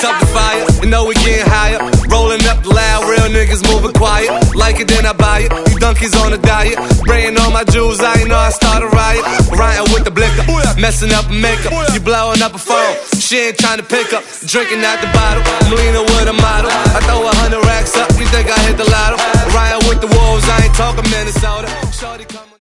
up the fire, you know we getting higher. Rolling up loud, real niggas moving quiet. Like it, then I buy it. You donkeys on a diet. Spraying on my jewels, I ain't know I start a riot. Riding with the blicker, messing up makeup. You blowing up a phone, she ain't trying to pick up. Drinking out the bottle, I'm leaning with a model. I throw 100 racks up, you think I hit the lotto. Riding with the wolves, I ain't talking Minnesota. Shorty come